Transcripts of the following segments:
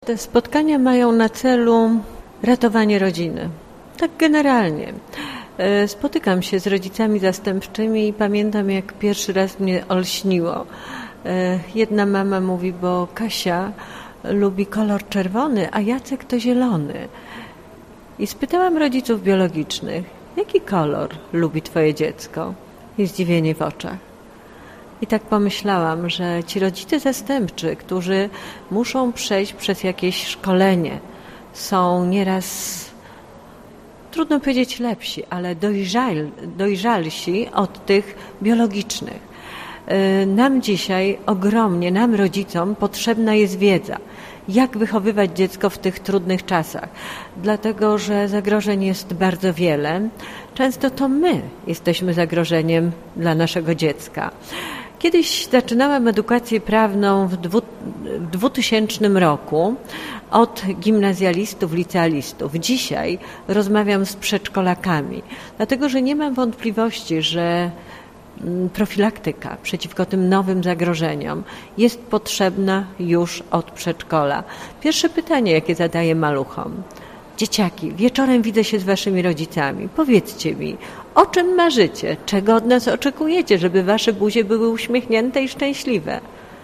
Te spotkania mają na celu ratowanie rodziny. Tak generalnie. Spotykam się z rodzicami zastępczymi i pamiętam, jak pierwszy raz mnie olśniło. Jedna mama mówi, bo Kasia lubi kolor czerwony, a Jacek to zielony. I spytałam rodziców biologicznych, jaki kolor lubi twoje dziecko? I zdziwienie w oczach. I tak pomyślałam, że ci rodzice zastępczy, którzy muszą przejść przez jakieś szkolenie, są nieraz, trudno powiedzieć lepsi, ale dojrzalsi od tych biologicznych. Nam dzisiaj ogromnie, nam rodzicom potrzebna jest wiedza, jak wychowywać dziecko w tych trudnych czasach, dlatego że zagrożeń jest bardzo wiele. Często to my jesteśmy zagrożeniem dla naszego dziecka. Kiedyś zaczynałam edukację prawną w 2000 roku od gimnazjalistów, licealistów. Dzisiaj rozmawiam z przedszkolakami, dlatego że nie mam wątpliwości, że profilaktyka przeciwko tym nowym zagrożeniom jest potrzebna już od przedszkola. Pierwsze pytanie, jakie zadaję maluchom. Dzieciaki, wieczorem widzę się z waszymi rodzicami. Powiedzcie mi, o czym marzycie? Czego od nas oczekujecie, żeby wasze buzie były uśmiechnięte i szczęśliwe?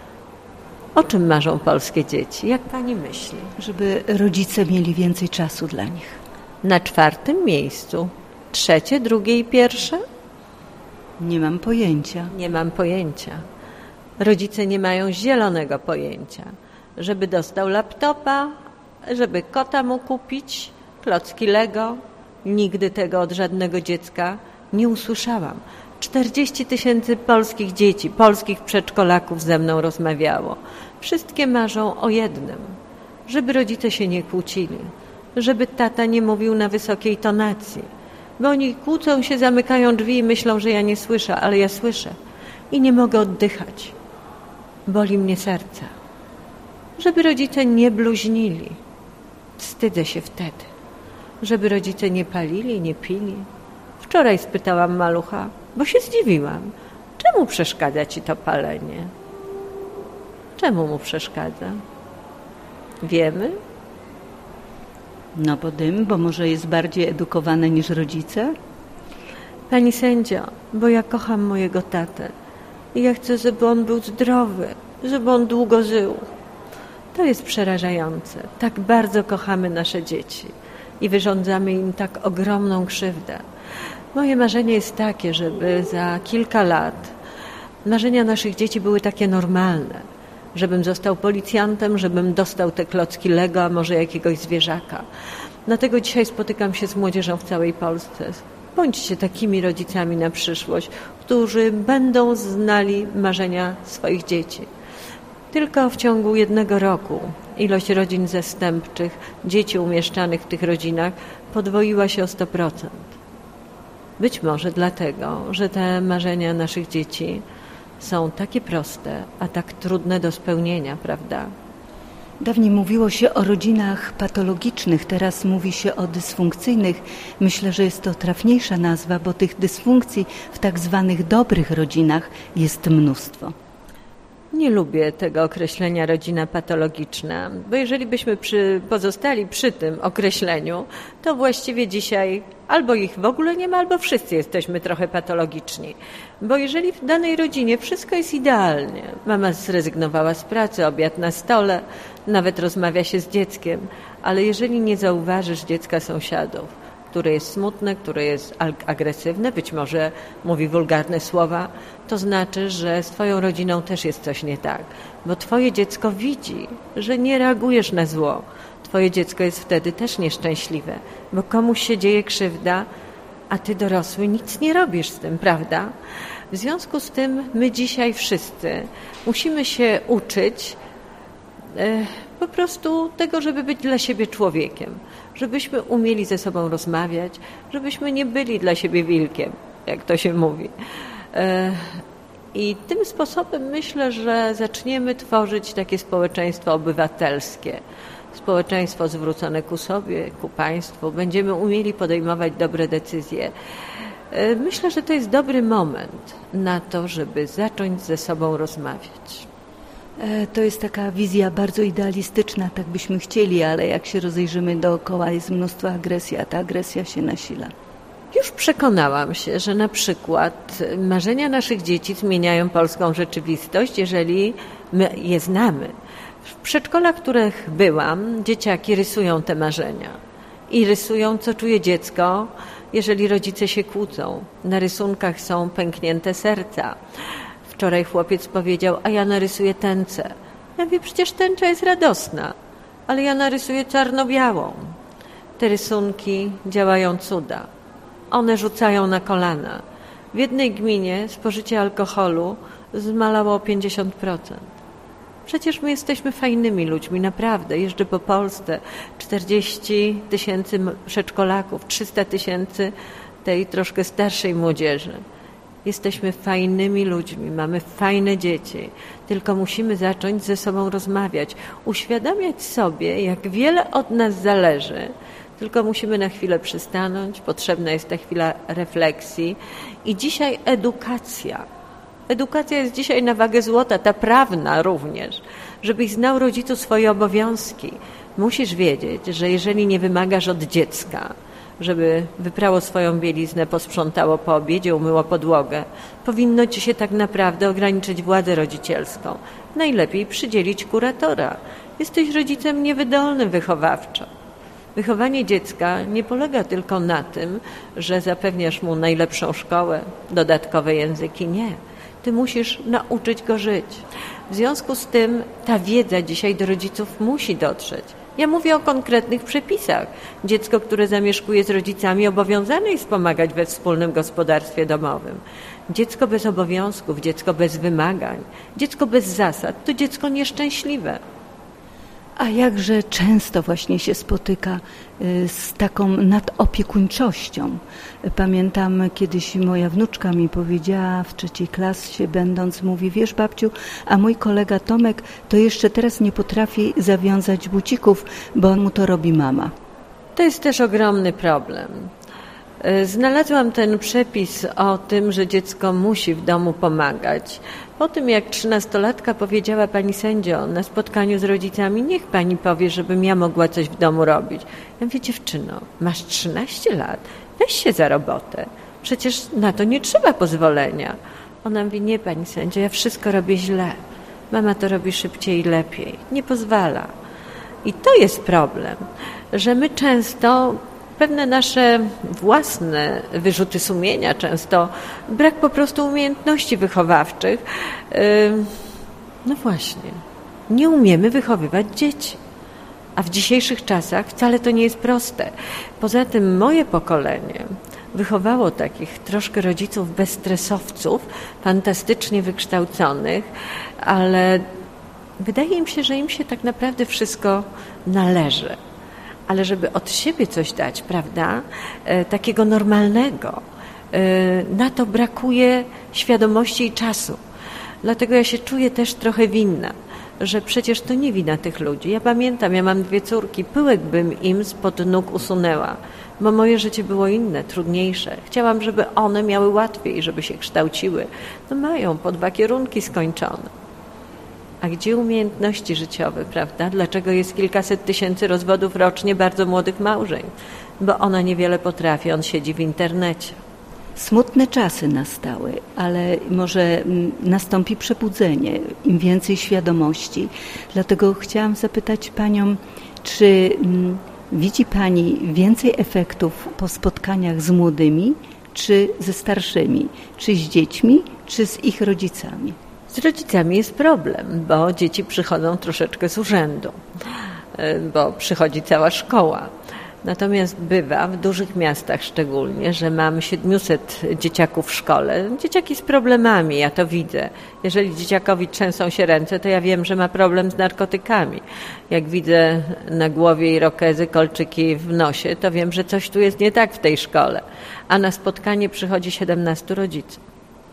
O czym marzą polskie dzieci? Jak pani myśli? Żeby rodzice mieli więcej czasu dla nich. Na 4. miejscu. 3., 2. i 1.? Nie mam pojęcia. Nie mam pojęcia. Rodzice nie mają zielonego pojęcia. Żeby dostał laptopa, żeby kota mu kupić, klocki Lego. Nigdy tego od żadnego dziecka nie usłyszałam. 40 000 polskich dzieci, polskich przedszkolaków ze mną rozmawiało. Wszystkie marzą o jednym. Żeby rodzice się nie kłócili. Żeby tata nie mówił na wysokiej tonacji. Bo oni kłócą się, zamykają drzwi i myślą, że ja nie słyszę, ale ja słyszę. I nie mogę oddychać. Boli mnie serce. Żeby rodzice nie bluźnili. Wstydzę się wtedy. Żeby rodzice nie palili, nie pili. Wczoraj spytałam malucha, bo się zdziwiłam. Czemu przeszkadza ci to palenie? Czemu mu przeszkadza? Wiemy? No bo może jest bardziej edukowane niż rodzice? Pani sędzio, bo ja kocham mojego tatę i ja chcę, żeby on był zdrowy, żeby on długo żył. To jest przerażające. Tak bardzo kochamy nasze dzieci i wyrządzamy im tak ogromną krzywdę. Moje marzenie jest takie, żeby za kilka lat marzenia naszych dzieci były takie normalne. Żebym został policjantem, żebym dostał te klocki Lego, a może jakiegoś zwierzaka. Dlatego dzisiaj spotykam się z młodzieżą w całej Polsce. Bądźcie takimi rodzicami na przyszłość, którzy będą znali marzenia swoich dzieci. Tylko w ciągu 1 roku ilość rodzin zastępczych, dzieci umieszczanych w tych rodzinach podwoiła się o 100%. Być może dlatego, że te marzenia naszych dzieci są takie proste, a tak trudne do spełnienia, prawda? Dawniej mówiło się o rodzinach patologicznych, teraz mówi się o dysfunkcyjnych. Myślę, że jest to trafniejsza nazwa, bo tych dysfunkcji w tak zwanych dobrych rodzinach jest mnóstwo. Nie lubię tego określenia rodzina patologiczna, bo jeżeli byśmy pozostali przy tym określeniu, to właściwie dzisiaj albo ich w ogóle nie ma, albo wszyscy jesteśmy trochę patologiczni. Bo jeżeli w danej rodzinie wszystko jest idealnie, mama zrezygnowała z pracy, obiad na stole, nawet rozmawia się z dzieckiem, ale jeżeli nie zauważysz dziecka sąsiadów, które jest smutne, które jest agresywne, być może mówi wulgarne słowa, to znaczy, że z twoją rodziną też jest coś nie tak. Bo twoje dziecko widzi, że nie reagujesz na zło. Twoje dziecko jest wtedy też nieszczęśliwe, bo komuś się dzieje krzywda, a ty dorosły nic nie robisz z tym, prawda? W związku z tym my dzisiaj wszyscy musimy się uczyć po prostu tego, żeby być dla siebie człowiekiem, żebyśmy umieli ze sobą rozmawiać, żebyśmy nie byli dla siebie wilkiem, jak to się mówi. I tym sposobem myślę, że zaczniemy tworzyć takie społeczeństwo obywatelskie, społeczeństwo zwrócone ku sobie, ku państwu. Będziemy umieli podejmować dobre decyzje. Myślę, że to jest dobry moment na to, żeby zacząć ze sobą rozmawiać. To jest taka wizja bardzo idealistyczna, tak byśmy chcieli, ale jak się rozejrzymy dookoła, jest mnóstwo agresji, a ta agresja się nasila. Już przekonałam się, że na przykład marzenia naszych dzieci zmieniają polską rzeczywistość, jeżeli my je znamy. W przedszkolach, w których byłam, dzieciaki rysują te marzenia i rysują, co czuje dziecko, jeżeli rodzice się kłócą. Na rysunkach są pęknięte serca. Wczoraj chłopiec powiedział, a ja narysuję tęczę. Ja mówię, przecież tęcza jest radosna, ale ja narysuję czarno-białą. Te rysunki działają cuda. One rzucają na kolana. W jednej gminie spożycie alkoholu zmalało o 50%. Przecież my jesteśmy fajnymi ludźmi, naprawdę. Jeżdżę po Polsce, 40 000 przedszkolaków, 300 000 tej troszkę starszej młodzieży. Jesteśmy fajnymi ludźmi, mamy fajne dzieci, tylko musimy zacząć ze sobą rozmawiać, uświadamiać sobie, jak wiele od nas zależy, tylko musimy na chwilę przystanąć, potrzebna jest ta chwila refleksji i dzisiaj edukacja. Edukacja jest dzisiaj na wagę złota, ta prawna również, żebyś znał rodzicu swoje obowiązki. Musisz wiedzieć, że jeżeli nie wymagasz od dziecka, żeby wyprało swoją bieliznę, posprzątało po obiedzie, umyło podłogę, powinno ci się tak naprawdę ograniczyć władzę rodzicielską. Najlepiej przydzielić kuratora. Jesteś rodzicem niewydolnym wychowawczo. Wychowanie dziecka nie polega tylko na tym, że zapewniasz mu najlepszą szkołę, dodatkowe języki. Nie. Ty musisz nauczyć go żyć. W związku z tym ta wiedza dzisiaj do rodziców musi dotrzeć. Ja mówię o konkretnych przepisach. Dziecko, które zamieszkuje z rodzicami, obowiązane jest pomagać we wspólnym gospodarstwie domowym. Dziecko bez obowiązków, dziecko bez wymagań, dziecko bez zasad to dziecko nieszczęśliwe. A jakże często właśnie się spotyka z taką nadopiekuńczością. Pamiętam, kiedyś moja wnuczka mi powiedziała w 3. klasie będąc, mówi, wiesz babciu, a mój kolega Tomek to jeszcze teraz nie potrafi zawiązać bucików, bo mu to robi mama. To jest też ogromny problem. Znalazłam ten przepis o tym, że dziecko musi w domu pomagać. Po tym, jak 13-latka powiedziała pani sędzio na spotkaniu z rodzicami, niech pani powie, żebym ja mogła coś w domu robić. Ja mówię, dziewczyno, masz 13 lat, weź się za robotę. Przecież na to nie trzeba pozwolenia. Ona mówi, nie pani sędzio, ja wszystko robię źle. Mama to robi szybciej i lepiej. Nie pozwala. I to jest problem, że my często pewne nasze własne wyrzuty sumienia, często brak po prostu umiejętności wychowawczych. No właśnie, nie umiemy wychowywać dzieci. A w dzisiejszych czasach wcale to nie jest proste. Poza tym moje pokolenie wychowało takich troszkę rodziców bezstresowców, fantastycznie wykształconych, ale wydaje im się, że im się tak naprawdę wszystko należy. Ale żeby od siebie coś dać, prawda, takiego normalnego, na to brakuje świadomości i czasu. Dlatego ja się czuję też trochę winna, że przecież to nie wina tych ludzi. Ja pamiętam, ja mam 2 córki, pyłek bym im spod nóg usunęła, bo moje życie było inne, trudniejsze. Chciałam, żeby one miały łatwiej, żeby się kształciły. No mają po 2 kierunki skończone. A gdzie umiejętności życiowe, prawda? Dlaczego jest kilkaset tysięcy rozwodów rocznie bardzo młodych małżeństw? Bo ona niewiele potrafi, on siedzi w internecie. Smutne czasy nastały, ale może nastąpi przebudzenie, im więcej świadomości. Dlatego chciałam zapytać Panią, czy widzi Pani więcej efektów po spotkaniach z młodymi, czy ze starszymi, czy z dziećmi, czy z ich rodzicami? Z rodzicami jest problem, bo dzieci przychodzą troszeczkę z urzędu, bo przychodzi cała szkoła. Natomiast bywa w dużych miastach szczególnie, że mam 700 dzieciaków w szkole. Dzieciaki z problemami, ja to widzę. Jeżeli dzieciakowi trzęsą się ręce, to ja wiem, że ma problem z narkotykami. Jak widzę na głowie irokezy, kolczyki w nosie, to wiem, że coś tu jest nie tak w tej szkole. A na spotkanie przychodzi 17 rodziców.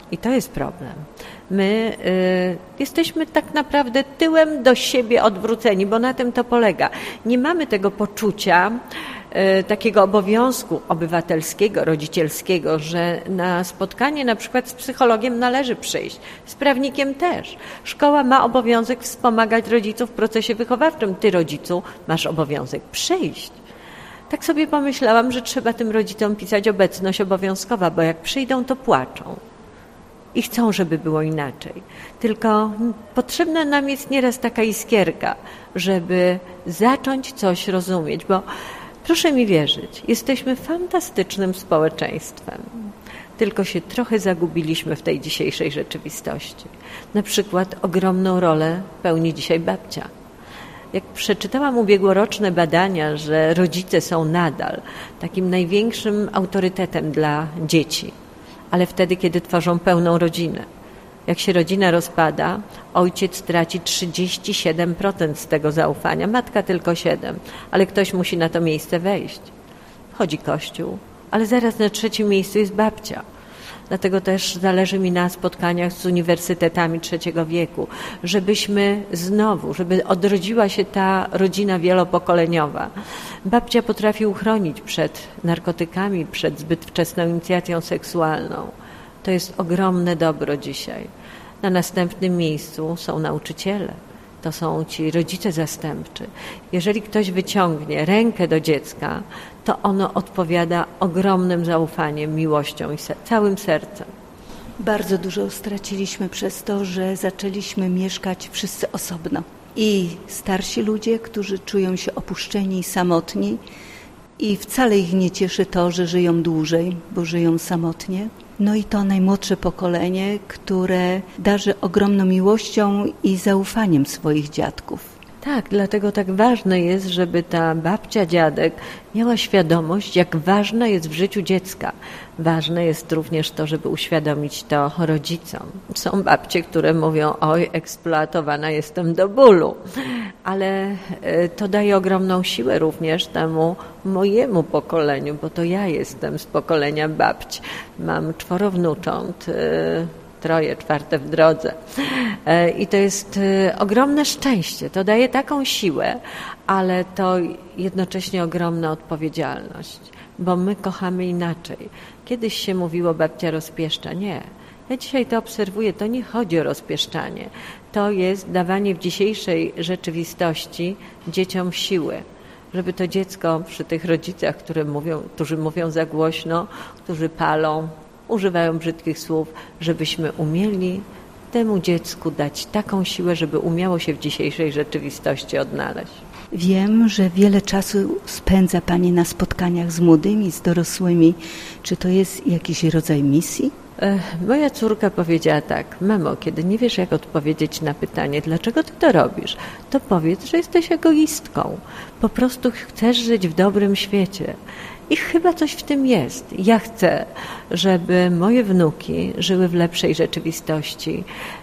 I to jest problem. My jesteśmy tak naprawdę tyłem do siebie odwróceni, bo na tym to polega. Nie mamy tego poczucia, takiego obowiązku obywatelskiego, rodzicielskiego, że na spotkanie na przykład z psychologiem należy przyjść, z prawnikiem też. Szkoła ma obowiązek wspomagać rodziców w procesie wychowawczym. Ty, rodzicu, masz obowiązek przyjść. Tak sobie pomyślałam, że trzeba tym rodzicom pisać obecność obowiązkowa, bo jak przyjdą, to płaczą. I chcą, żeby było inaczej. Tylko potrzebna nam jest nieraz taka iskierka, żeby zacząć coś rozumieć, bo proszę mi wierzyć, jesteśmy fantastycznym społeczeństwem. Tylko się trochę zagubiliśmy w tej dzisiejszej rzeczywistości. Na przykład ogromną rolę pełni dzisiaj babcia. Jak przeczytałam ubiegłoroczne badania, że rodzice są nadal takim największym autorytetem dla dzieci, ale wtedy, kiedy tworzą pełną rodzinę. Jak się rodzina rozpada, ojciec traci 37% z tego zaufania, matka tylko 7%, ale ktoś musi na to miejsce wejść. Wchodzi Kościół, ale zaraz na trzecim miejscu jest babcia. Dlatego też zależy mi na spotkaniach z uniwersytetami trzeciego wieku, żebyśmy znowu, żeby odrodziła się ta rodzina wielopokoleniowa. Babcia potrafi uchronić przed narkotykami, przed zbyt wczesną inicjacją seksualną. To jest ogromne dobro dzisiaj. Na następnym miejscu są nauczyciele. To są ci rodzice zastępczy. Jeżeli ktoś wyciągnie rękę do dziecka, to ono odpowiada ogromnym zaufaniem, miłością i całym sercem. Bardzo dużo straciliśmy przez to, że zaczęliśmy mieszkać wszyscy osobno. I starsi ludzie, którzy czują się opuszczeni i samotni, i wcale ich nie cieszy to, że żyją dłużej, bo żyją samotnie. No i to najmłodsze pokolenie, które darzy ogromną miłością i zaufaniem swoich dziadków. Tak, dlatego tak ważne jest, żeby ta babcia, dziadek miała świadomość, jak ważna jest w życiu dziecka. Ważne jest również to, żeby uświadomić to rodzicom. Są babcie, które mówią, oj, eksploatowana jestem do bólu, ale to daje ogromną siłę również temu mojemu pokoleniu, bo to ja jestem z pokolenia babć. Mam 4 wnucząt, 3, 4 w drodze. I to jest ogromne szczęście. To daje taką siłę, ale to jednocześnie ogromna odpowiedzialność, bo my kochamy inaczej. Kiedyś się mówiło, babcia rozpieszcza. Nie. Ja dzisiaj to obserwuję. To nie chodzi o rozpieszczanie. To jest dawanie w dzisiejszej rzeczywistości dzieciom siły, żeby to dziecko przy tych rodzicach, którzy mówią za głośno, którzy palą, używają brzydkich słów, żebyśmy umieli temu dziecku dać taką siłę, żeby umiało się w dzisiejszej rzeczywistości odnaleźć. Wiem, że wiele czasu spędza Pani na spotkaniach z młodymi, z dorosłymi. Czy to jest jakiś rodzaj misji? Moja córka powiedziała tak: mamo, kiedy nie wiesz, jak odpowiedzieć na pytanie, dlaczego ty to robisz, to powiedz, że jesteś egoistką. Po prostu chcesz żyć w dobrym świecie. I chyba coś w tym jest. Ja chcę, żeby moje wnuki żyły w lepszej rzeczywistości.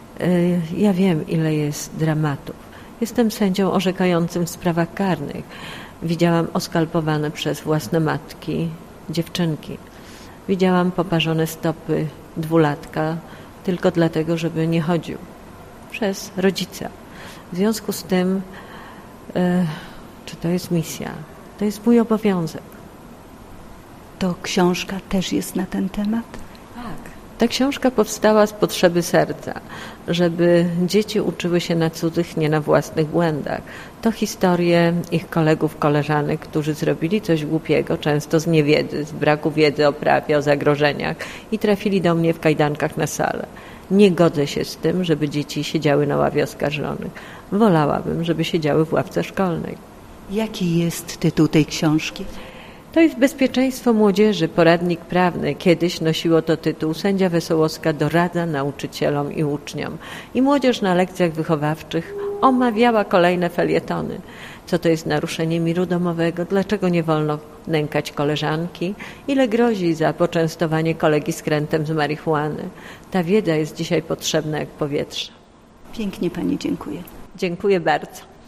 Ja wiem, ile jest dramatów. Jestem sędzią orzekającym w sprawach karnych. Widziałam oskalpowane przez własne matki dziewczynki. Widziałam poparzone stopy 2-latka tylko dlatego, żeby nie chodził. Przez rodzica. W związku z tym, czy to jest misja? To jest mój obowiązek. To książka też jest na ten temat? Tak. Ta książka powstała z potrzeby serca, żeby dzieci uczyły się na cudzych, nie na własnych błędach. To historie ich kolegów, koleżanek, którzy zrobili coś głupiego, często z niewiedzy, z braku wiedzy o prawie, o zagrożeniach i trafili do mnie w kajdankach na salę. Nie godzę się z tym, żeby dzieci siedziały na ławie oskarżonych. Wolałabym, żeby siedziały w ławce szkolnej. Jaki jest tytuł tej książki? To jest Bezpieczeństwo młodzieży, poradnik prawny. Kiedyś nosiło to tytuł. Sędzia Wesołowska doradza nauczycielom i uczniom. I młodzież na lekcjach wychowawczych omawiała kolejne felietony. Co to jest naruszenie miru domowego? Dlaczego nie wolno nękać koleżanki? Ile grozi za poczęstowanie kolegi skrętem z marihuany? Ta wiedza jest dzisiaj potrzebna jak powietrze. Pięknie Pani dziękuję. Dziękuję bardzo.